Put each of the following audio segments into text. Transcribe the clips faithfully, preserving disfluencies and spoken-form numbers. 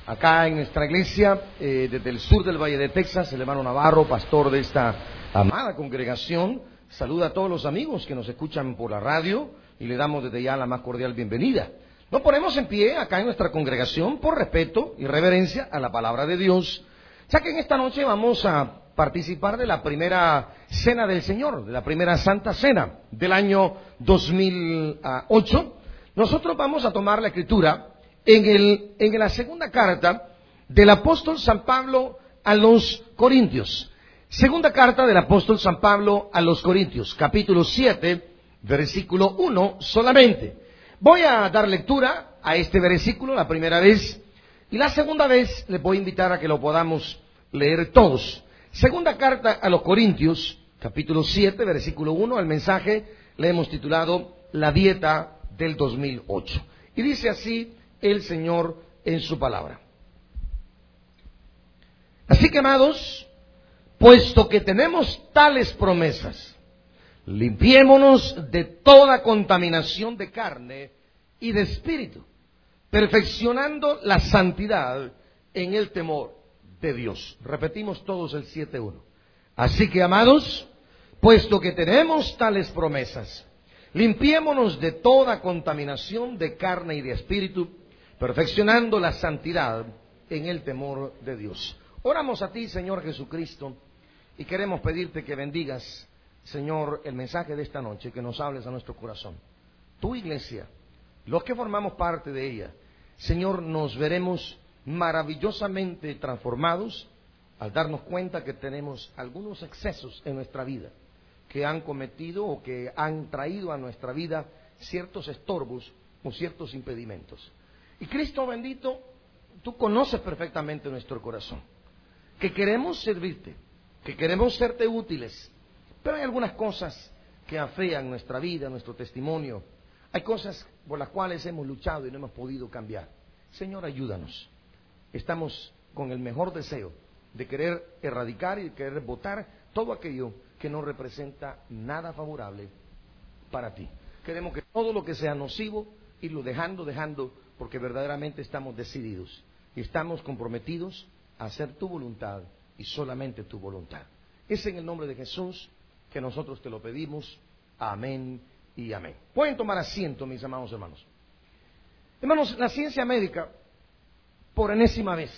acá en nuestra iglesia, eh, desde el sur del Valle de Texas, el hermano Navarro, pastor de esta amada congregación, saluda a todos los amigos que nos escuchan por la radio y le damos desde ya la más cordial bienvenida. Nos ponemos en pie acá en nuestra congregación por respeto y reverencia a la palabra de Dios, ya que en esta noche vamos a participar de la primera cena del Señor, de la primera Santa Cena del año dos mil ocho. Nosotros vamos a tomar la escritura en, el, en la segunda carta del apóstol San Pablo a los Corintios. Segunda carta del apóstol San Pablo a los Corintios, capítulo siete, versículo uno solamente. Voy a dar lectura a este versículo la primera vez y la segunda vez les voy a invitar a que lo podamos leer todos. Segunda carta a los Corintios, capítulo siete, versículo uno, el mensaje le hemos titulado La dieta del dos mil ocho. Y dice así el Señor en su palabra. Así que, amados, puesto que tenemos tales promesas, limpiémonos de toda contaminación de carne y de espíritu, perfeccionando la santidad en el temor de Dios. Repetimos todos el siete uno. Así que, amados, puesto que tenemos tales promesas, limpiémonos de toda contaminación de carne y de espíritu, perfeccionando la santidad en el temor de Dios. Oramos a ti, Señor Jesucristo, y queremos pedirte que bendigas, Señor, el mensaje de esta noche, que nos hables a nuestro corazón. Tu iglesia, los que formamos parte de ella, Señor, nos veremos maravillosamente transformados al darnos cuenta que tenemos algunos excesos en nuestra vida que han cometido o que han traído a nuestra vida ciertos estorbos o ciertos impedimentos. Y Cristo bendito, tú conoces perfectamente nuestro corazón, que queremos servirte, que queremos serte útiles, pero hay algunas cosas que afean nuestra vida, nuestro testimonio. Hay cosas por las cuales hemos luchado y no hemos podido cambiar. Señor, ayúdanos. Estamos con el mejor deseo de querer erradicar y de querer botar todo aquello que no representa nada favorable para ti. Queremos que todo lo que sea nocivo, irlo dejando, dejando, porque verdaderamente estamos decididos y estamos comprometidos a hacer tu voluntad y solamente tu voluntad. Es en el nombre de Jesús que nosotros te lo pedimos. Amén y amén. Pueden tomar asiento, mis amados hermanos. Hermanos, la ciencia médica, por enésima vez,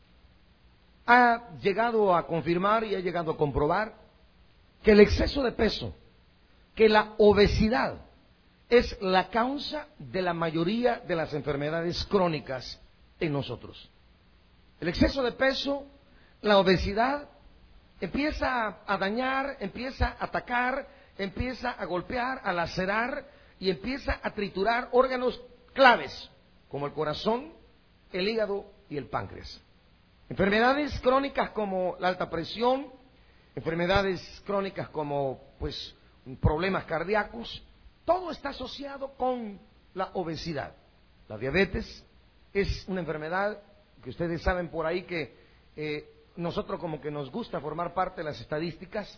ha llegado a confirmar y ha llegado a comprobar que el exceso de peso, que la obesidad, es la causa de la mayoría de las enfermedades crónicas en nosotros. El exceso de peso, la obesidad, empieza a dañar, empieza a atacar, empieza a golpear, a lacerar y empieza a triturar órganos claves, como el corazón, el hígado y el páncreas. Enfermedades crónicas como la alta presión, enfermedades crónicas como pues problemas cardíacos, todo está asociado con la obesidad. La diabetes es una enfermedad que ustedes saben por ahí que eh, nosotros como que nos gusta formar parte de las estadísticas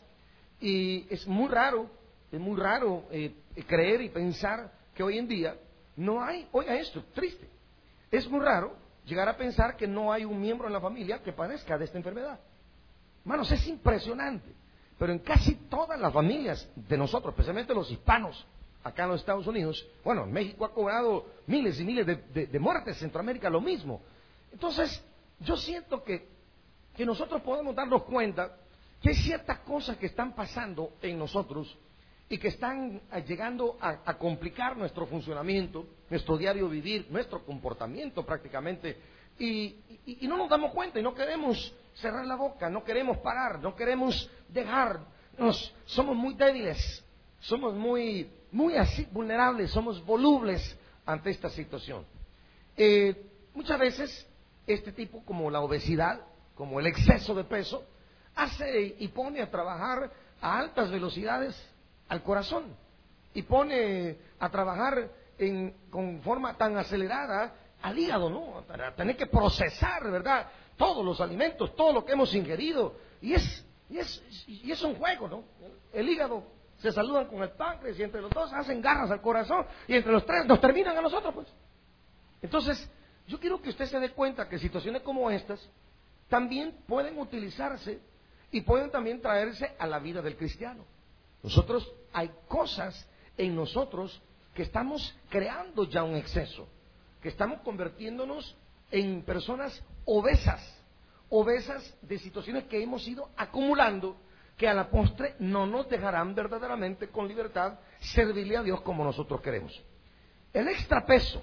y es muy raro, es muy raro eh, creer y pensar que hoy en día no hay, oiga esto, triste, es muy raro llegar a pensar que no hay un miembro en la familia que padezca de esta enfermedad. Hermanos, es impresionante, pero en casi todas las familias de nosotros, especialmente los hispanos, acá en los Estados Unidos, bueno, México ha cobrado miles y miles de, de, de muertes, Centroamérica lo mismo. Entonces, yo siento que, que nosotros podemos darnos cuenta que hay ciertas cosas que están pasando en nosotros y que están llegando a, a complicar nuestro funcionamiento, nuestro diario vivir, nuestro comportamiento prácticamente, y, y, y no nos damos cuenta y no queremos cerrar la boca, no queremos parar, no queremos dejarnos, somos muy débiles, somos muy, muy así vulnerables, somos volubles ante esta situación. Eh, muchas veces este tipo, como la obesidad, como el exceso de peso, hace y pone a trabajar a altas velocidades al corazón y pone a trabajar en, con forma tan acelerada al hígado, ¿no? Para tener que procesar, ¿verdad?, todos los alimentos, todo lo que hemos ingerido, y es, y es, y es un juego, ¿no? El hígado se saludan con el páncreas y entre los dos hacen garras al corazón y entre los tres nos terminan a nosotros, pues. Entonces, yo quiero que usted se dé cuenta que situaciones como estas también pueden utilizarse y pueden también traerse a la vida del cristiano. Nosotros, hay cosas en nosotros que estamos creando ya un exceso, que estamos convirtiéndonos en personas obesas, obesas de situaciones que hemos ido acumulando, que a la postre no nos dejarán verdaderamente con libertad servirle a Dios como nosotros queremos. El extrapeso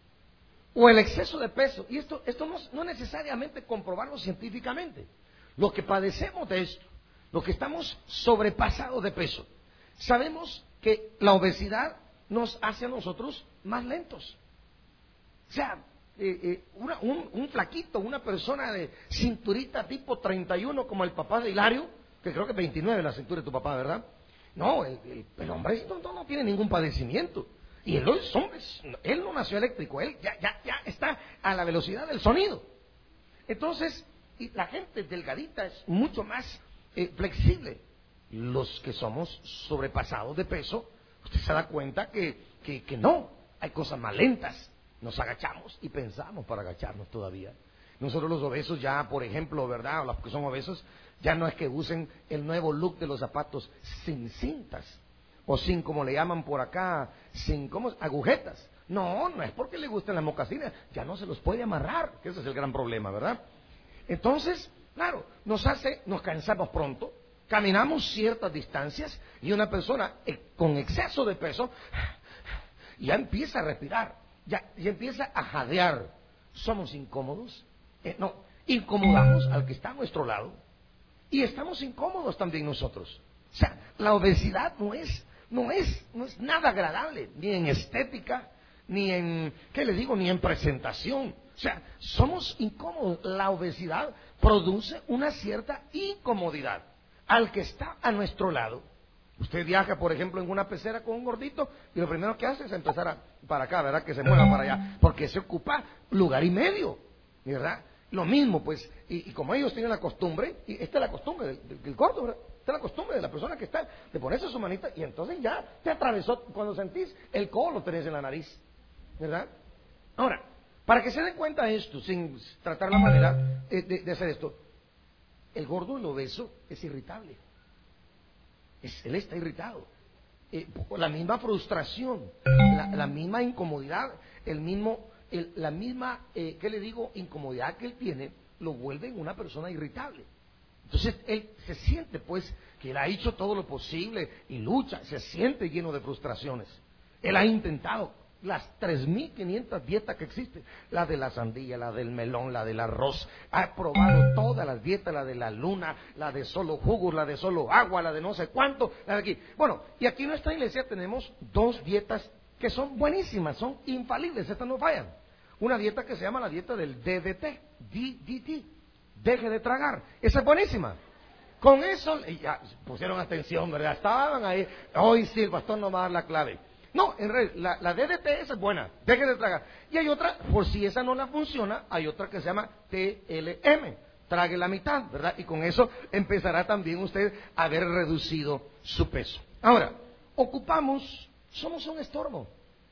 o el exceso de peso, y esto, esto no, no necesariamente comprobarlo científicamente, lo que padecemos de esto, lo que estamos sobrepasados de peso, sabemos que la obesidad nos hace a nosotros más lentos. O sea, eh, eh, una, un, un flaquito, una persona de cinturita tipo treinta y uno como el papá de Hilario, que creo que veintinueve la cintura de tu papá, ¿verdad? No, el, el, el hombre no, no tiene ningún padecimiento. Y él es hombre, él no nació eléctrico, él ya, ya, ya está a la velocidad del sonido. Entonces, y la gente delgadita es mucho más eh, flexible. Los que somos sobrepasados de peso, usted se da cuenta que, que, que no, hay cosas más lentas. Nos agachamos y pensamos para agacharnos todavía. Nosotros los obesos ya, por ejemplo, ¿verdad? O los que son obesos, ya no es que usen el nuevo look de los zapatos sin cintas. O sin, como le llaman por acá, sin, ¿cómo? Agujetas. No, no es porque le gusten las mocasines, ya no se los puede amarrar, que ese es el gran problema, ¿verdad? Entonces, claro, nos hace, nos cansamos pronto, caminamos ciertas distancias y una persona eh, con exceso de peso ya empieza a respirar, ya, ya empieza a jadear. ¿Somos incómodos? Eh, no, incomodamos al que está a nuestro lado y estamos incómodos también nosotros. O sea, la obesidad no es, no es, no es nada agradable, ni en estética, ni en, ¿qué le digo? Ni en presentación. O sea, somos incómodos. La obesidad produce una cierta incomodidad al que está a nuestro lado. Usted viaja, por ejemplo, en una pecera con un gordito y lo primero que hace es empezar a, para acá, ¿verdad? Que se mueva para allá, porque se ocupa lugar y medio, ¿verdad? Lo mismo, pues, y, y como ellos tienen la costumbre, y esta es la costumbre del, del, del gordo, ¿verdad? Esta es la costumbre de la persona que está, de ponerse su manita y entonces ya te atravesó, cuando sentís el codo lo tenés en la nariz, ¿verdad? Ahora, para que se den cuenta de esto, sin tratar la manera de, de, de hacer esto, el gordo, el obeso, es irritable. Es, él está irritado. Eh, la misma frustración, la, la misma incomodidad, el mismo, el, la misma, eh, ¿qué le digo? Incomodidad que él tiene, lo vuelve en una persona irritable. Entonces él se siente pues que él ha hecho todo lo posible y lucha, se siente lleno de frustraciones. Él ha intentado las tres mil quinientas dietas que existen, la de la sandía, la del melón, la del arroz, ha probado todas las dietas, la de la luna, la de solo jugos, la de solo agua, la de no sé cuánto, la de aquí. Bueno, y aquí en nuestra iglesia tenemos dos dietas que son buenísimas, son infalibles, estas no fallan. Una dieta que se llama la dieta del D D T, D D T, deje de tragar, esa es buenísima. Con eso, y ya pusieron atención, ¿verdad? Estaban ahí, hoy sí, el pastor nos va a dar la clave. No, en realidad, la, la D D T esa es buena, deje de tragar. Y hay otra, por si esa no la funciona, hay otra que se llama T L M, trague la mitad, ¿verdad? Y con eso empezará también usted a haber reducido su peso. Ahora, ocupamos, somos un estorbo.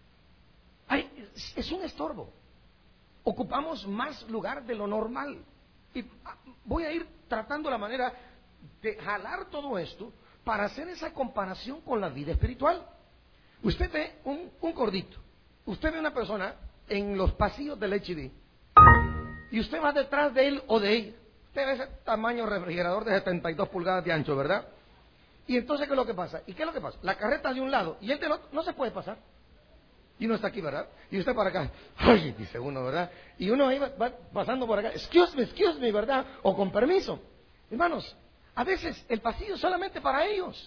Ay, es, es un estorbo. Ocupamos más lugar de lo normal. Y voy a ir tratando la manera de jalar todo esto para hacer esa comparación con la vida espiritual. Usted ve un, un gordito, usted ve una persona en los pasillos del H D y usted va detrás de él o de ella. Usted ve ese tamaño refrigerador de setenta y dos pulgadas de ancho, ¿verdad? Y entonces, ¿qué es lo que pasa? ¿Y qué es lo que pasa? La carreta de un lado y el del otro no se puede pasar. Y uno está aquí, ¿verdad? Y usted para acá, ¡ay! Dice uno, ¿verdad? Y uno ahí va, va pasando por acá, excuse me, excuse me, ¿verdad? O con permiso. Hermanos, a veces el pasillo es solamente para ellos.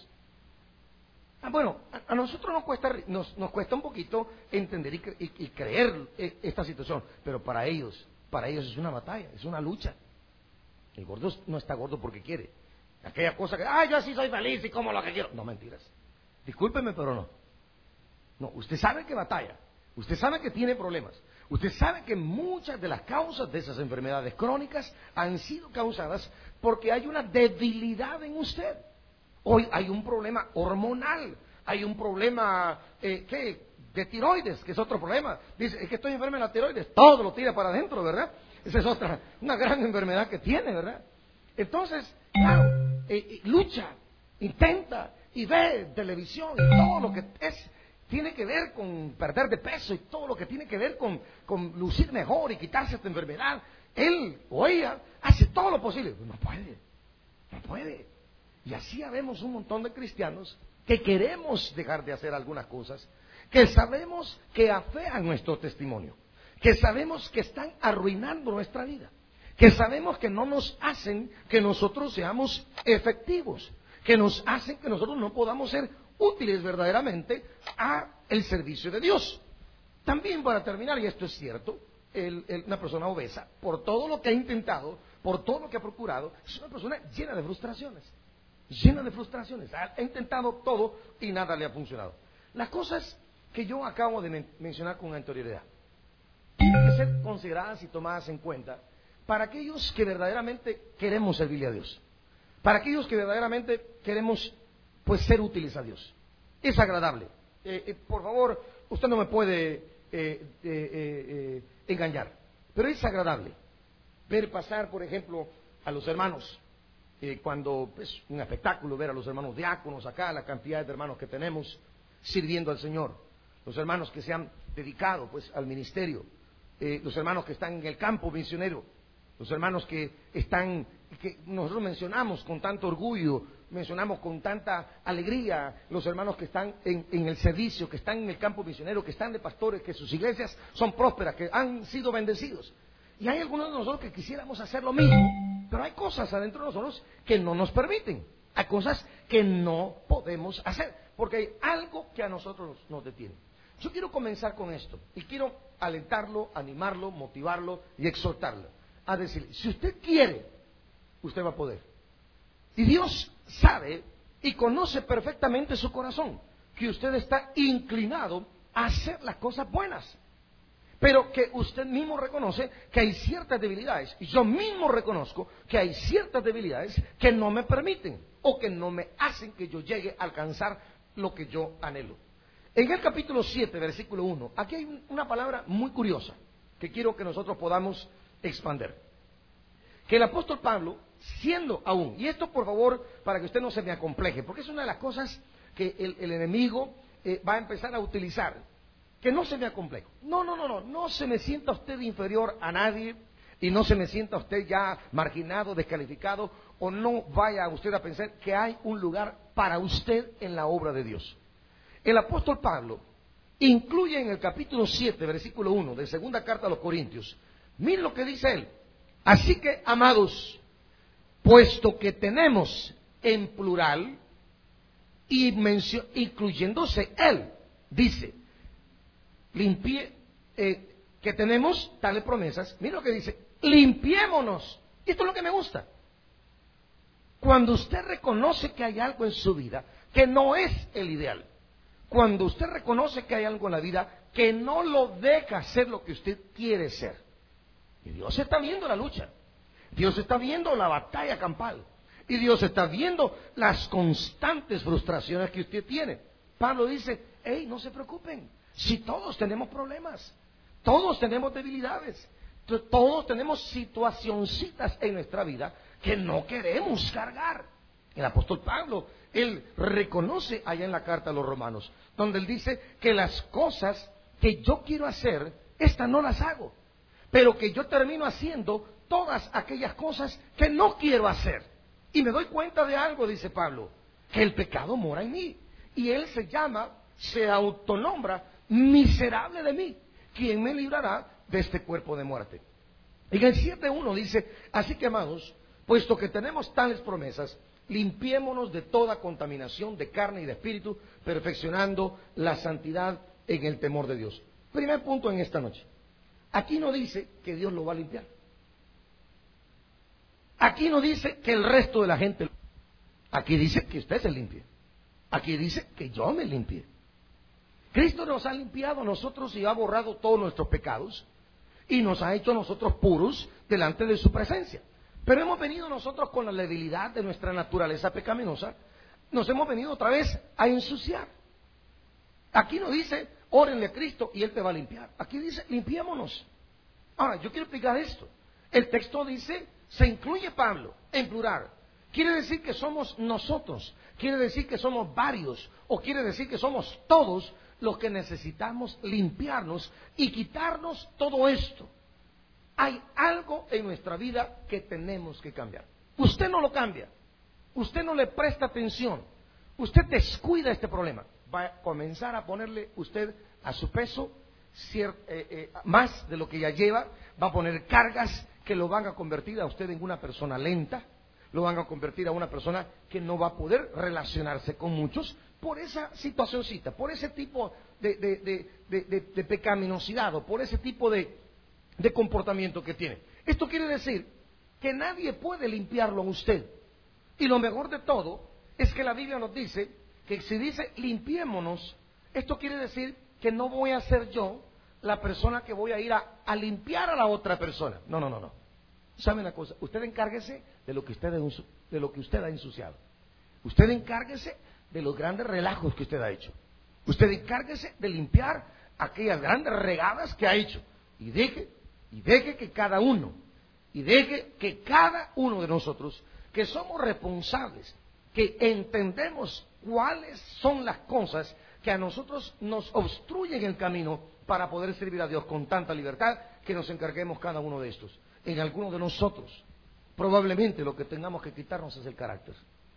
Ah, bueno, a, a nosotros nos cuesta, nos, nos cuesta un poquito entender y, cre, y, y creer esta situación, pero para ellos, para ellos es una batalla, es una lucha. El gordo no está gordo porque quiere. Aquella cosa que, ah, yo así soy feliz y como lo que quiero. No, mentiras. Discúlpeme, pero no. No, usted sabe que batalla, usted sabe que tiene problemas, usted sabe que muchas de las causas de esas enfermedades crónicas han sido causadas porque hay una debilidad en usted. Hoy hay un problema hormonal, hay un problema eh, ¿qué? de tiroides, que es otro problema. Dice, es que estoy enfermo de la tiroides, todo lo tira para adentro, ¿verdad? Esa es otra, una gran enfermedad que tiene, ¿verdad? Entonces, claro, eh, eh, lucha, intenta y ve televisión y todo lo que es, tiene que ver con perder de peso y todo lo que tiene que ver con, con lucir mejor y quitarse esta enfermedad. Él o ella hace todo lo posible. No puede, no puede. Y así habemos un montón de cristianos que queremos dejar de hacer algunas cosas, que sabemos que afean nuestro testimonio, que sabemos que están arruinando nuestra vida, que sabemos que no nos hacen que nosotros seamos efectivos, que nos hacen que nosotros no podamos ser útiles verdaderamente a el servicio de Dios. También, para terminar, y esto es cierto, el, el, una persona obesa, por todo lo que ha intentado, por todo lo que ha procurado, es una persona llena de frustraciones, llena de frustraciones, ha, ha intentado todo y nada le ha funcionado. Las cosas que yo acabo de men- mencionar con anterioridad tienen que ser consideradas y tomadas en cuenta para aquellos que verdaderamente queremos servirle a Dios, para aquellos que verdaderamente queremos pues ser útiles a Dios. Es agradable. Eh, eh, por favor, usted no me puede eh, eh, eh, eh, engañar, pero es agradable ver pasar, por ejemplo, a los hermanos, eh, cuando es pues, un espectáculo ver a los hermanos diáconos acá, la cantidad de hermanos que tenemos sirviendo al Señor, los hermanos que se han dedicado pues al ministerio, eh, los hermanos que están en el campo misionero, los hermanos que están, que nosotros mencionamos con tanto orgullo, mencionamos con tanta alegría, los hermanos que están en, en el servicio, que están en el campo misionero, que están de pastores, que sus iglesias son prósperas, que han sido bendecidos. Y hay algunos de nosotros que quisiéramos hacer lo mismo, pero hay cosas adentro de nosotros que no nos permiten, hay cosas que no podemos hacer, porque hay algo que a nosotros nos detiene. Yo quiero comenzar con esto, y quiero alentarlo, animarlo, motivarlo y exhortarlo, a decir, si usted quiere, usted va a poder. Y Dios sabe y conoce perfectamente su corazón, que usted está inclinado a hacer las cosas buenas, pero que usted mismo reconoce que hay ciertas debilidades, y yo mismo reconozco que hay ciertas debilidades que no me permiten, o que no me hacen que yo llegue a alcanzar lo que yo anhelo. En el capítulo siete, versículo uno, aquí hay una palabra muy curiosa, que quiero que nosotros podamos expander. Que el apóstol Pablo, siendo aún, y esto por favor, para que usted no se me acompleje, porque es una de las cosas que el, el enemigo eh, va a empezar a utilizar, que no se me acompleje. No, no, no, no, no se me sienta usted inferior a nadie, y no se me sienta usted ya marginado, descalificado, o no vaya usted a pensar que hay un lugar para usted en la obra de Dios. El apóstol Pablo incluye en el capítulo siete, versículo uno, de segunda carta a los Corintios, miren lo que dice él. Así que, amados, puesto que tenemos en plural, y mencio, incluyéndose él, dice, limpie, eh, que tenemos tales promesas, mira lo que dice, limpiémonos. Y esto es lo que me gusta. Cuando usted reconoce que hay algo en su vida que no es el ideal, cuando usted reconoce que hay algo en la vida que no lo deja ser lo que usted quiere ser, y Dios está viendo la lucha, Dios está viendo la batalla campal, y Dios está viendo las constantes frustraciones que usted tiene. Pablo dice, hey, no se preocupen, si todos tenemos problemas, todos tenemos debilidades, todos tenemos situacioncitas en nuestra vida que no queremos cargar. El apóstol Pablo, él reconoce allá en la carta a los romanos, donde él dice que las cosas que yo quiero hacer, estas no las hago, pero que yo termino haciendo todas aquellas cosas que no quiero hacer. Y me doy cuenta de algo, dice Pablo, que el pecado mora en mí. Y él se llama, se autonombra, miserable de mí. ¿Quién me librará de este cuerpo de muerte? En el siete uno dice, así que amados, puesto que tenemos tales promesas, limpiémonos de toda contaminación de carne y de espíritu, perfeccionando la santidad en el temor de Dios. Primer punto en esta noche. Aquí no dice que Dios lo va a limpiar. Aquí no dice que el resto de la gente. Aquí dice que usted se limpie. Aquí dice que yo me limpie. Cristo nos ha limpiado a nosotros y ha borrado todos nuestros pecados y nos ha hecho a nosotros puros delante de su presencia. Pero hemos venido nosotros con la debilidad de nuestra naturaleza pecaminosa, nos hemos venido otra vez a ensuciar. Aquí no dice, órenle a Cristo y Él te va a limpiar. Aquí dice, limpiémonos. Ahora, yo quiero explicar esto. El texto dice, se incluye Pablo, en plural. Quiere decir que somos nosotros, quiere decir que somos varios, o quiere decir que somos todos los que necesitamos limpiarnos y quitarnos todo esto. Hay algo en nuestra vida que tenemos que cambiar. Usted no lo cambia, usted no le presta atención, usted descuida este problema. Va a comenzar a ponerle usted a su peso cier- eh, eh, más de lo que ya lleva, va a poner cargas que lo van a convertir a usted en una persona lenta, lo van a convertir a una persona que no va a poder relacionarse con muchos por esa situacioncita, por ese tipo de, de, de, de, de, de pecaminosidad o por ese tipo de, de comportamiento que tiene. Esto quiere decir que nadie puede limpiarlo a usted. Y lo mejor de todo es que la Biblia nos dice que si dice limpiémonos, esto quiere decir que no voy a ser yo la persona que voy a ir a, a limpiar a la otra persona. No, no, no, no. ¿Sabe una cosa? Usted encárguese de lo que usted, de lo que usted ha ensuciado. Usted encárguese de los grandes relajos que usted ha hecho. Usted encárguese de limpiar aquellas grandes regadas que ha hecho. Y deje, y deje que cada uno, y deje que cada uno de nosotros, que somos responsables, que entendemos cuáles son las cosas que a nosotros nos obstruyen el camino para poder servir a Dios con tanta libertad, que nos encarguemos cada uno de estos. En algunos de nosotros, probablemente lo que tengamos que quitarnos es el carácter.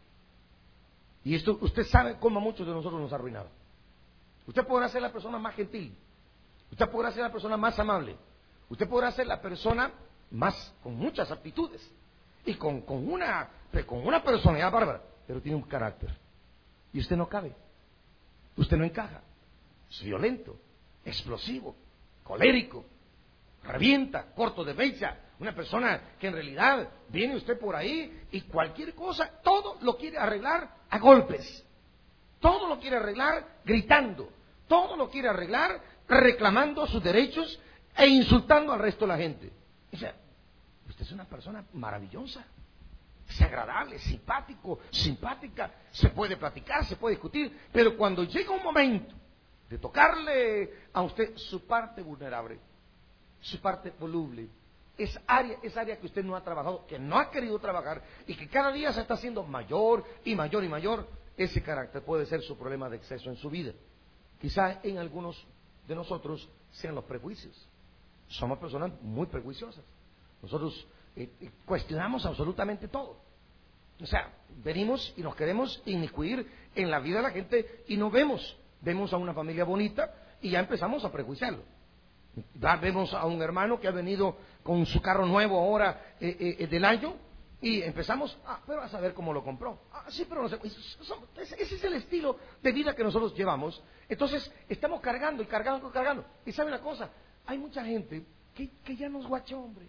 Y esto, usted sabe cómo a muchos de nosotros nos ha arruinado. Usted podrá ser la persona más gentil, usted podrá ser la persona más amable, usted podrá ser la persona más, con muchas aptitudes, y con, con, una, con una personalidad bárbara, pero tiene un carácter. Y usted no cabe, usted no encaja, es violento, explosivo, colérico, revienta, corto de fecha, una persona que en realidad viene usted por ahí y cualquier cosa, todo lo quiere arreglar a golpes, todo lo quiere arreglar gritando, todo lo quiere arreglar reclamando sus derechos e insultando al resto de la gente. O sea, usted es una persona maravillosa, es agradable, simpático, simpática, se puede platicar, se puede discutir, pero cuando llega un momento de tocarle a usted su parte vulnerable, su parte voluble, es área, es área que usted no ha trabajado, que no ha querido trabajar y que cada día se está haciendo mayor y mayor y mayor, ese carácter puede ser su problema de exceso en su vida. Quizás en algunos de nosotros sean los prejuicios. Somos personas muy prejuiciosas. Nosotros eh, eh, cuestionamos absolutamente todo. O sea, venimos y nos queremos inmiscuir en la vida de la gente y no vemos. Vemos a una familia bonita y ya empezamos a prejuiciarlo. Ya vemos a un hermano que ha venido con su carro nuevo ahora eh, eh, del año y empezamos, ah, pero a saber cómo lo compró. Ah, sí, pero no sé. Ese es el estilo de vida que nosotros llevamos. Entonces, estamos cargando y cargando y cargando. Y ¿sabe una cosa? Hay mucha gente que, que ya nos guachó, hombre.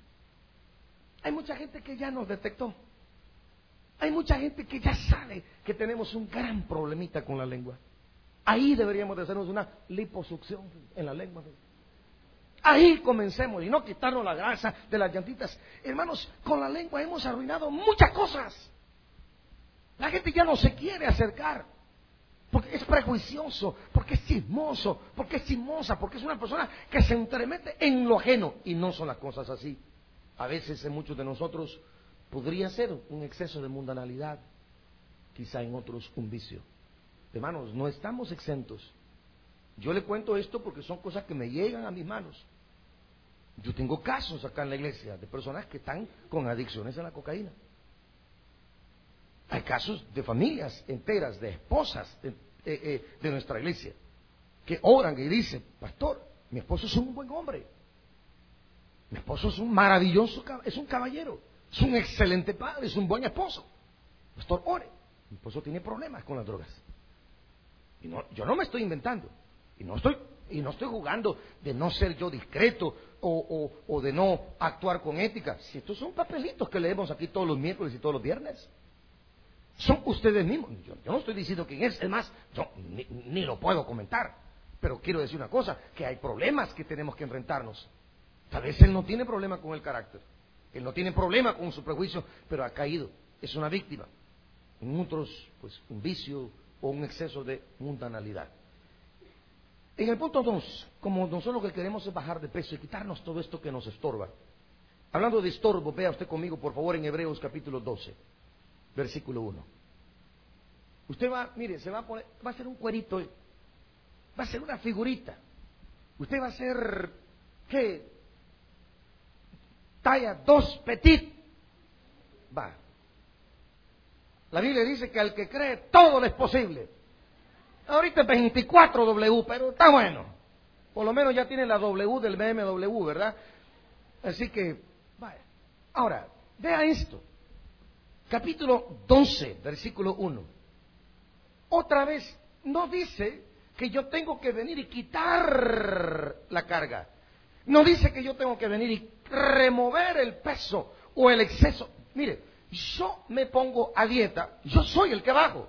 Hay mucha gente que ya nos detectó. Hay mucha gente que ya sabe que tenemos un gran problemita con la lengua. Ahí deberíamos de hacernos una liposucción en la lengua. Ahí comencemos y no quitarnos la grasa de las llantitas. Hermanos, con la lengua hemos arruinado muchas cosas. La gente ya no se quiere acercar porque es prejuicioso, porque es chismoso, porque es chismosa, porque es una persona que se entremete en lo ajeno. Y no son las cosas así. A veces en muchos de nosotros podría ser un exceso de mundanalidad, quizá en otros un vicio. Hermanos, no estamos exentos. Yo le cuento esto porque son cosas que me llegan a mis manos. Yo tengo casos acá en la iglesia de personas que están con adicciones a la cocaína. Hay casos de familias enteras, de esposas de, eh, eh, de nuestra iglesia, que oran y dicen, pastor, mi esposo es un buen hombre. Mi esposo es un maravilloso, es un caballero, es un excelente padre, es un buen esposo. Pastor, ore. Mi esposo tiene problemas con las drogas. Y no, yo no me estoy inventando. Y no estoy, y no estoy jugando de no ser yo discreto o, o, o de no actuar con ética. Si estos son papelitos que leemos aquí todos los miércoles y todos los viernes. Son ustedes mismos. Yo, yo no estoy diciendo quién es. Es más, yo ni, ni lo puedo comentar. Pero quiero decir una cosa, que hay problemas que tenemos que enfrentarnos. Tal vez él no tiene problema con el carácter. Él no tiene problema con su prejuicio, pero ha caído. Es una víctima. En otros, pues, un vicio o un exceso de mundanalidad. En el punto dos, como nosotros lo que queremos es bajar de peso y quitarnos todo esto que nos estorba. Hablando de estorbo, vea usted conmigo, por favor, en Hebreos capítulo doce, versículo uno. Usted va, mire, se va a poner, va a hacer un cuerito, va a ser una figurita. Usted va a ser, ¿qué? Talla dos petit. Va. La Biblia dice que al que cree todo le es posible. Ahorita es veinticuatro W, pero está bueno. Por lo menos ya tiene la W del B M W, ¿verdad? Así que, vaya. Ahora, vea esto. Capítulo doce, versículo uno. Otra vez, no dice que yo tengo que venir y quitar la carga. No dice que yo tengo que venir y remover el peso o el exceso. Mire, yo me pongo a dieta, yo soy el que bajo.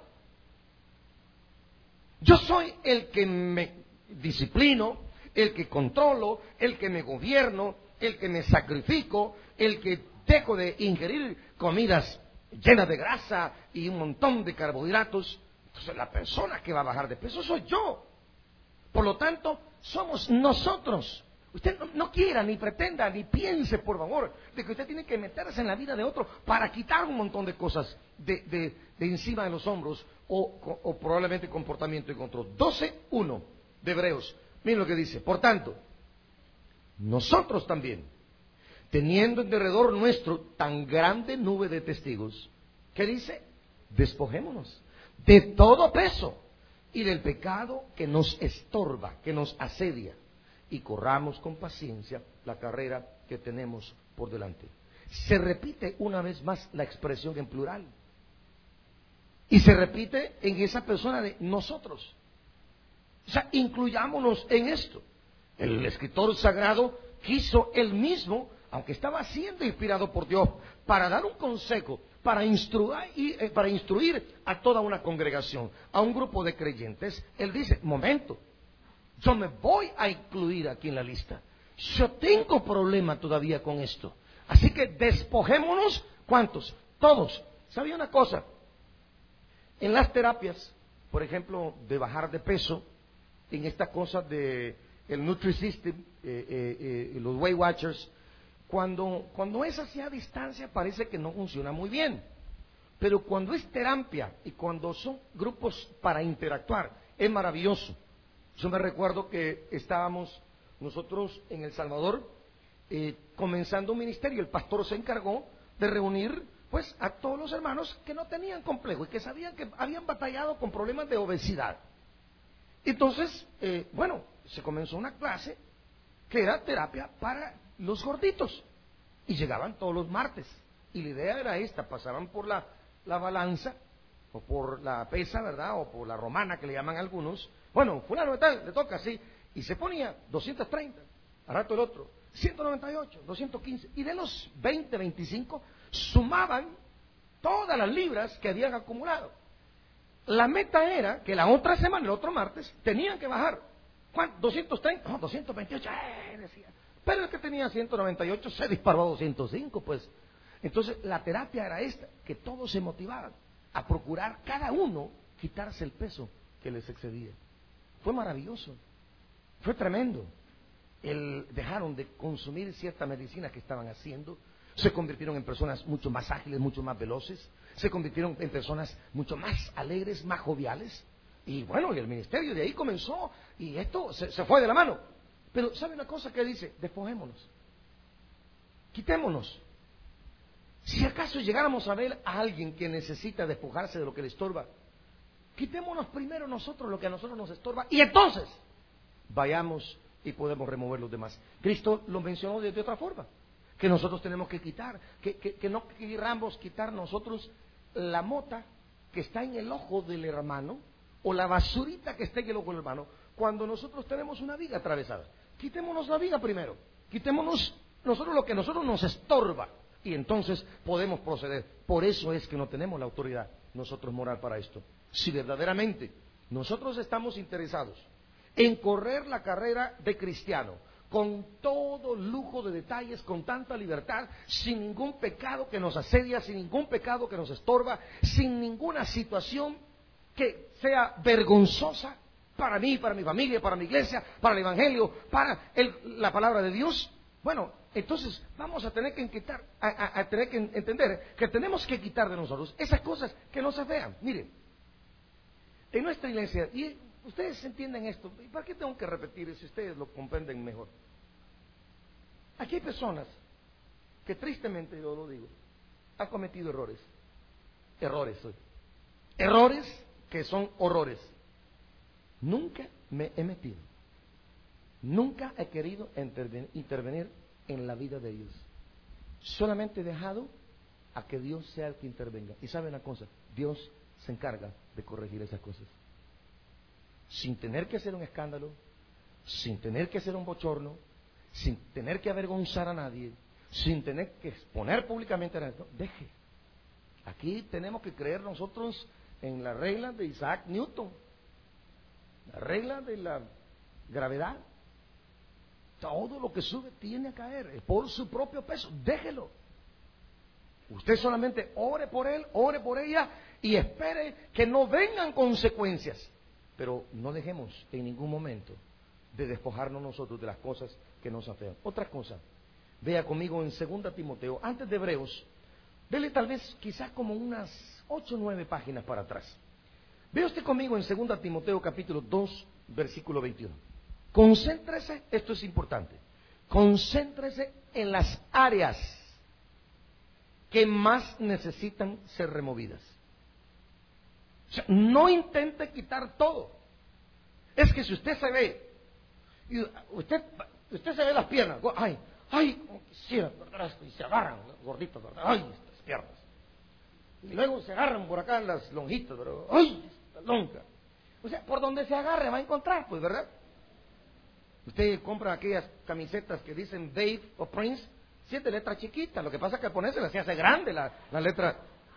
Yo soy el que me disciplino, el que controlo, el que me gobierno, el que me sacrifico, el que dejo de ingerir comidas llenas de grasa y un montón de carbohidratos. Entonces la persona que va a bajar de peso soy yo. Por lo tanto, somos nosotros. Usted no, no quiera, ni pretenda, ni piense, por favor, de que usted tiene que meterse en la vida de otro para quitar un montón de cosas de, de, de encima de los hombros o, o probablemente comportamiento y control. doce uno de Hebreos. Miren lo que dice. Por tanto, nosotros también, teniendo en derredor nuestro tan grande nube de testigos, ¿qué dice? Despojémonos de todo peso y del pecado que nos estorba, que nos asedia, y corramos con paciencia la carrera que tenemos por delante. Se repite una vez más la expresión en plural. Y se repite en esa persona de nosotros. O sea, incluyámonos en esto. El escritor sagrado quiso él mismo, aunque estaba siendo inspirado por Dios, para dar un consejo, para instruir, para instruir a toda una congregación, a un grupo de creyentes. Él dice, momento, yo me voy a incluir aquí en la lista. Yo tengo problema todavía con esto. Así que despojémonos, ¿cuántos? Todos. ¿Sabía una cosa? En las terapias, por ejemplo, de bajar de peso, en esta cosa de el Nutrisystem, eh, eh, eh, los Weight Watchers, cuando, cuando es hacia distancia parece que no funciona muy bien. Pero cuando es terapia y cuando son grupos para interactuar, es maravilloso. Yo me recuerdo que estábamos nosotros en El Salvador eh, comenzando un ministerio. El pastor se encargó de reunir pues a todos los hermanos que no tenían complejo y que sabían que habían batallado con problemas de obesidad. Entonces, eh, bueno, se comenzó una clase que era terapia para los gorditos y llegaban todos los martes. Y la idea era esta, pasaban por la, la balanza o por la pesa, ¿verdad? O por la romana que le llaman algunos. Bueno, fulano de tal, le toca así, y se ponía doscientos treinta, al rato el otro, ciento noventa y ocho, doscientos quince, y de los veinte, veinticinco, sumaban todas las libras que habían acumulado. La meta era que la otra semana, el otro martes, tenían que bajar. ¿Cuánto? ¿doscientos treinta? No, doscientos veintiocho, eh, decía. Pero el que tenía ciento noventa y ocho se disparó a doscientos cinco, pues. Entonces, la terapia era esta, que todos se motivaran a procurar cada uno quitarse el peso que les excedía. Fue maravilloso, fue tremendo. El, dejaron de consumir cierta medicina que estaban haciendo, se convirtieron en personas mucho más ágiles, mucho más veloces, se convirtieron en personas mucho más alegres, más joviales. Y bueno, y el ministerio de ahí comenzó, y esto se, se fue de la mano. Pero ¿sabe una cosa que dice? Despojémonos, quitémonos. Si acaso llegáramos a ver a alguien que necesita despojarse de lo que le estorba, quitémonos primero nosotros lo que a nosotros nos estorba y entonces vayamos y podemos remover los demás. Cristo lo mencionó de, de otra forma, que nosotros tenemos que quitar, que, que, que no queramos quitar nosotros la mota que está en el ojo del hermano o la basurita que está en el ojo del hermano cuando nosotros tenemos una viga atravesada. Quitémonos la viga primero, quitémonos nosotros lo que a nosotros nos estorba y entonces podemos proceder. Por eso es que no tenemos la autoridad nosotros moral para esto. Si verdaderamente nosotros estamos interesados en correr la carrera de cristiano, con todo lujo de detalles, con tanta libertad, sin ningún pecado que nos asedia, sin ningún pecado que nos estorba, sin ninguna situación que sea vergonzosa para mí, para mi familia, para mi iglesia, para el evangelio, para el, la palabra de Dios. Bueno, entonces vamos a tener que quitar, a, a, a tener que entender que tenemos que quitar de nosotros esas cosas que no se vean. Miren, en nuestra iglesia, y ustedes entienden esto, ¿y para qué tengo que repetir si ustedes lo comprenden mejor? Aquí hay personas que tristemente, yo lo digo, han cometido errores. Errores hoy. Errores que son horrores. Nunca me he metido. Nunca he querido intervenir, intervenir en la vida de ellos. Solamente he dejado a que Dios sea el que intervenga. Y saben una cosa, Dios se encarga de corregir esas cosas. Sin tener que hacer un escándalo, sin tener que hacer un bochorno, sin tener que avergonzar a nadie, sin tener que exponer públicamente a esto, deje. Aquí tenemos que creer nosotros en la regla de Isaac Newton, la regla de la gravedad. Todo lo que sube tiene que caer por su propio peso. Déjelo. Usted solamente ore por él, ore por ella y espere que no vengan consecuencias. Pero no dejemos en ningún momento de despojarnos nosotros de las cosas que nos afean. Otra cosa, vea conmigo en segunda Timoteo, antes de Hebreos, dele tal vez quizás como unas ocho o nueve páginas para atrás. Vea usted conmigo en segunda Timoteo capítulo dos, versículo veintiuno. Concéntrese, esto es importante, concéntrese en las áreas que más necesitan ser removidas. O sea, no intente quitar todo. Es que si usted se ve, y usted, usted se ve las piernas, ay, ay, como quisiera perder esto, y se agarran gorditos, ¿verdad? Ay, estas piernas. Y luego se agarran por acá las lonjitas, pero ay, esta lonja. O sea, por donde se agarre va a encontrar, pues, ¿verdad? Usted compra aquellas camisetas que dicen Dave o Prince, siete letras chiquitas. Lo que pasa es que al ponerse se hace grande la, la letra.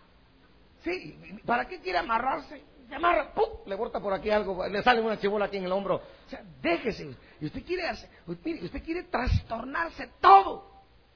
Sí, ¿para qué quiere amarrarse? Se amarra, ¡pum! Le corta por aquí algo, le sale una chibola aquí en el hombro. O sea, déjese. Y usted quiere hacer, mire, usted quiere trastornarse todo.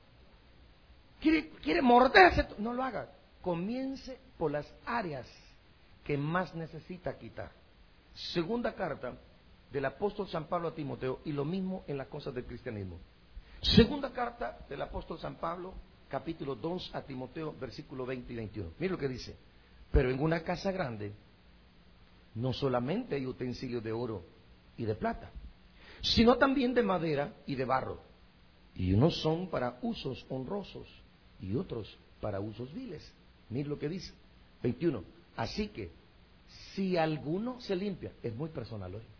Quiere, quiere morderse. No lo haga. Comience por las áreas que más necesita quitar. Segunda carta del apóstol San Pablo a Timoteo, y lo mismo en las cosas del cristianismo. Segunda carta del apóstol San Pablo, capítulo dos a Timoteo, versículo veinte y veintiuno. Mire lo que dice. Pero en una casa grande no solamente hay utensilios de oro y de plata, sino también de madera y de barro. Y unos son para usos honrosos y otros para usos viles. Mire lo que dice. veintiuno. Así que, si alguno se limpia, es muy personal hoy.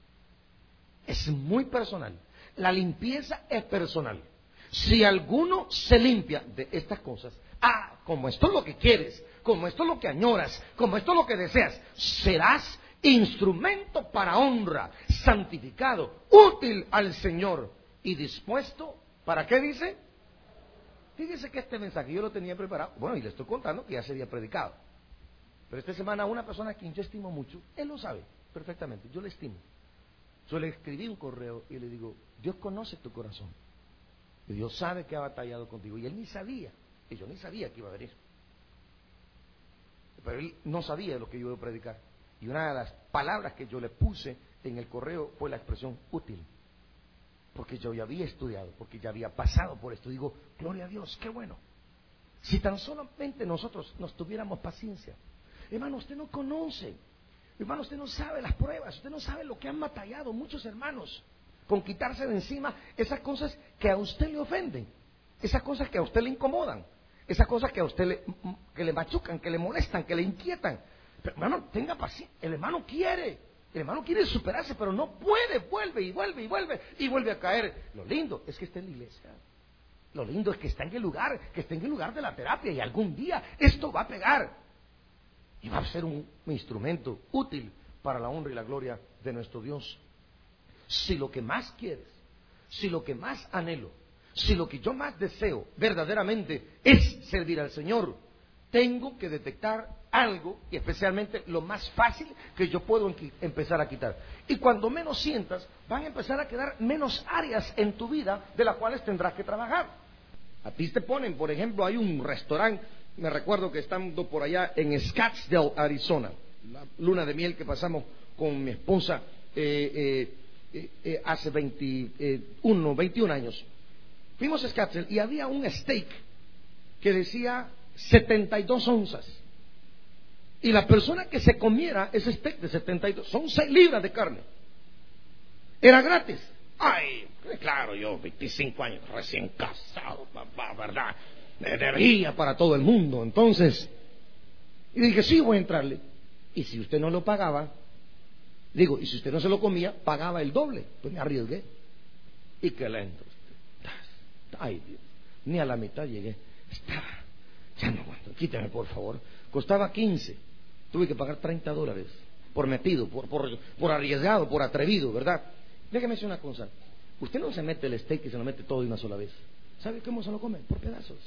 Es muy personal. La limpieza es personal. Si alguno se limpia de estas cosas, ah, como esto es lo que quieres, como esto es lo que añoras, como esto es lo que deseas, serás instrumento para honra, santificado, útil al Señor y dispuesto, ¿para qué dice? Fíjese que este mensaje yo lo tenía preparado, bueno, y le estoy contando que ya se había predicado. Pero esta semana una persona a quien yo estimo mucho, él lo sabe perfectamente, yo le estimo. Yo le escribí un correo y le digo, Dios conoce tu corazón. Y Dios sabe que ha batallado contigo. Y él ni sabía, y yo ni sabía que iba a venir. Pero él no sabía lo que yo iba a predicar. Y una de las palabras que yo le puse en el correo fue la expresión útil. Porque yo ya había estudiado, porque ya había pasado por esto. Digo, gloria a Dios, qué bueno. Si tan solamente nosotros nos tuviéramos paciencia. Hermano, usted no conoce. Hermano, usted no sabe las pruebas, usted no sabe lo que han batallado muchos hermanos con quitarse de encima esas cosas que a usted le ofenden, esas cosas que a usted le incomodan, esas cosas que a usted le, que le machucan, que le molestan, que le inquietan. Pero, hermano, tenga paciencia. El hermano quiere, el hermano quiere superarse, pero no puede, vuelve y vuelve y vuelve y vuelve a caer. Lo lindo es que está en la iglesia. Lo lindo es que está en el lugar, que está en el lugar de la terapia, y algún día esto va a pegar. Y va a ser un instrumento útil para la honra y la gloria de nuestro Dios. Si lo que más quieres, si lo que más anhelo, si lo que yo más deseo verdaderamente es servir al Señor, tengo que detectar algo, y especialmente lo más fácil que yo puedo empezar a quitar. Y cuando menos sientas, van a empezar a quedar menos áreas en tu vida de las cuales tendrás que trabajar. A ti te ponen, por ejemplo, hay un restaurante. Me recuerdo que estando por allá en Scottsdale, Arizona, la luna de miel que pasamos con mi esposa eh, eh, eh, hace veintiuno, veintiún años. Fuimos a Scottsdale y había un steak que decía setenta y dos onzas. Y la persona que se comiera ese steak de setenta y dos, son seis libras de carne, era gratis. Ay, claro, yo veinticinco años, recién casado, papá, ¿verdad? Energía para todo el mundo. Entonces, y dije, sí, voy a entrarle. Y si usted no lo pagaba, digo, y si usted no se lo comía, pagaba el doble. Pues me arriesgué. Y que lento. Ay, Dios, ni a la mitad llegué. Estaba, ya no aguanto, quítame por favor. Costaba quince. Tuve que pagar treinta dólares por metido, por, por, por arriesgado, por atrevido, ¿verdad? Déjeme decir una cosa. Usted no se mete el steak y se lo mete todo de una sola vez. ¿Sabe cómo se lo come? Por pedazos.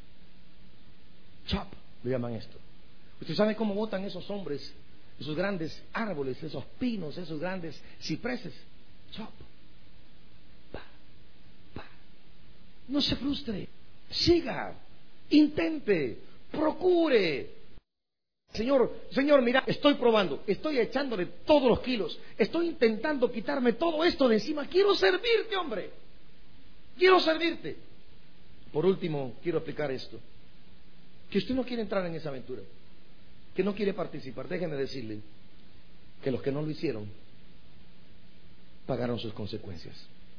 Chop, le llaman esto. ¿Usted sabe cómo botan esos hombres, esos grandes árboles, esos pinos, esos grandes cipreses? Chop. Pa, pa. No se frustre. Siga. Intente. Procure. Señor, Señor, mira, estoy probando, estoy echándole todos los kilos, estoy intentando quitarme todo esto de encima. Quiero servirte, hombre. Quiero servirte. Por último, quiero explicar esto. Que usted no quiere entrar en esa aventura, que no quiere participar. Déjeme decirle que los que no lo hicieron pagaron sus consecuencias.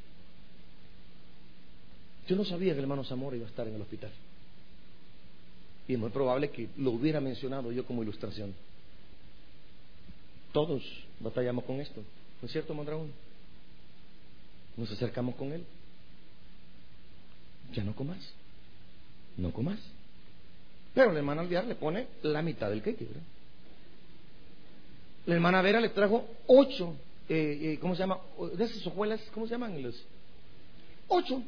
Yo no sabía que el hermano Zamora iba a estar en el hospital. Y es muy probable que lo hubiera mencionado yo como ilustración. Todos batallamos con esto, ¿no es cierto, Mondragón? Nos acercamos con él. Ya no comas, no comas. Pero la hermana Alvear le pone la mitad del cake, ¿verdad? La hermana Vera le trajo ocho, eh, eh, ¿cómo se llama? De esas hojuelas, ¿cómo se llaman? Los ocho.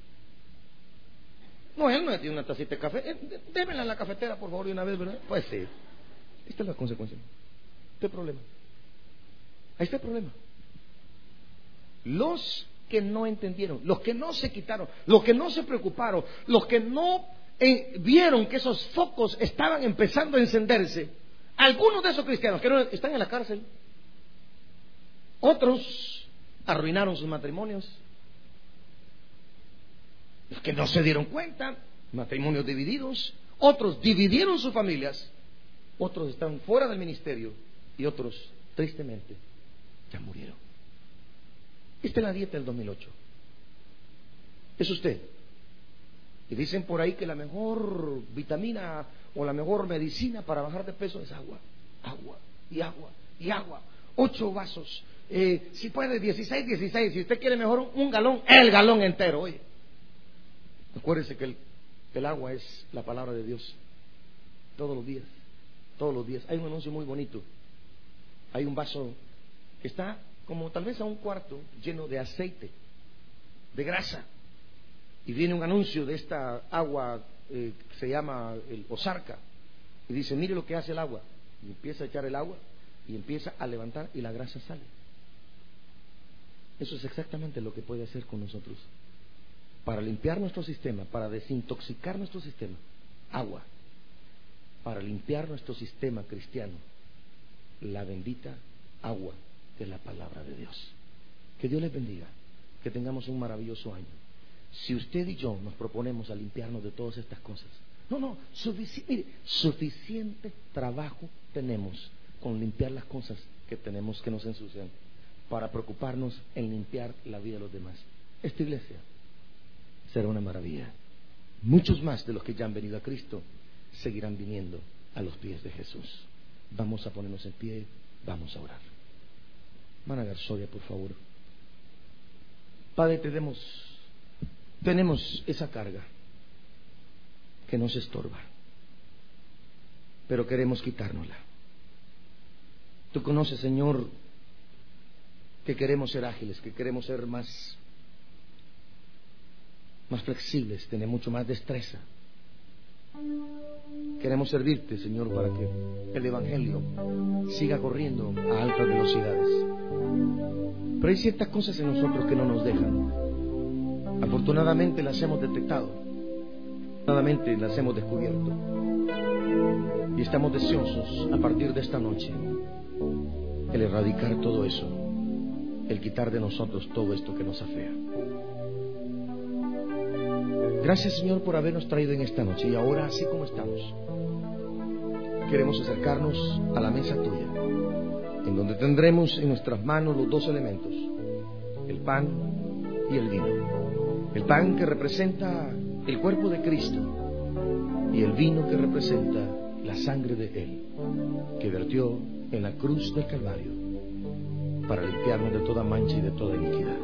No, él no tiene una tacita de café. Eh, démela en la cafetera, por favor, de una vez, ¿verdad? Pues sí. Esta es la consecuencia. Este es el problema. Ahí está el problema. Los que no entendieron, los que no se quitaron, los que no se preocuparon, los que no eh, vieron que esos focos estaban empezando a encenderse. Algunos de esos cristianos que no están en la cárcel. Otros arruinaron sus matrimonios. Los que no se dieron cuenta, matrimonios divididos. Otros dividieron sus familias. Otros están fuera del ministerio. Y otros, tristemente, ya murieron. Esta es la dieta del dos mil ocho. Es usted. Y dicen por ahí que la mejor vitamina o la mejor medicina para bajar de peso es agua. Agua, y agua, y agua. Ocho vasos. Eh, si puede, dieciséis, dieciséis. Si usted quiere mejor un galón, el galón entero. Oye, acuérdese que el, el agua es la palabra de Dios. Todos los días, todos los días. Hay un anuncio muy bonito. Hay un vaso que está como tal vez a un cuarto lleno de aceite, de grasa. Y viene un anuncio de esta agua eh, que se llama el Osarca. Y dice, mire lo que hace el agua. Y empieza a echar el agua y empieza a levantar y la grasa sale. Eso es exactamente lo que puede hacer con nosotros. Para limpiar nuestro sistema, para desintoxicar nuestro sistema, agua. Para limpiar nuestro sistema cristiano, la bendita agua de la palabra de Dios. Que Dios les bendiga, que tengamos un maravilloso año. Si usted y yo nos proponemos a limpiarnos de todas estas cosas, no, no, sufici- mire, suficiente trabajo tenemos con limpiar las cosas que tenemos que nos ensucian, para preocuparnos en limpiar la vida de los demás. Esta iglesia será una maravilla. Muchos más de los que ya han venido a Cristo seguirán viniendo a los pies de Jesús. Vamos a ponernos en pie, vamos a orar. Hermana Garzoya, por favor. Padre, tenemos, tenemos esa carga que nos estorba, pero queremos quitárnosla. Tú conoces, Señor, que queremos ser ágiles, que queremos ser más más flexibles, tener mucho más destreza. Queremos servirte, Señor, para que el Evangelio siga corriendo a altas velocidades. Pero hay ciertas cosas en nosotros que no nos dejan. Afortunadamente las hemos detectado, afortunadamente las hemos descubierto, y estamos deseosos a partir de esta noche el erradicar todo eso el quitar de nosotros todo esto que nos afea. Gracias, Señor, por habernos traído en esta noche. Y ahora, así como estamos, queremos acercarnos a la mesa tuya, en donde tendremos en nuestras manos los dos elementos, el pan y el vino. El pan que representa el cuerpo de Cristo y el vino que representa la sangre de Él, que vertió en la cruz del Calvario para limpiarnos de toda mancha y de toda iniquidad.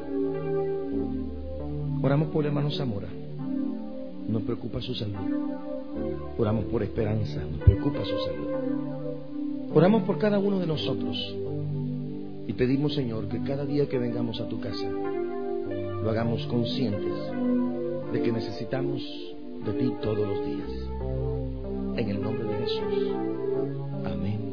Oramos por el hermano Zamora. Nos preocupa su salud. Oramos por esperanza. Nos preocupa su salud. Oramos por cada uno de nosotros y pedimos, Señor, que cada día que vengamos a tu casa lo hagamos conscientes de que necesitamos de ti todos los días. En el nombre de Jesús. Amén.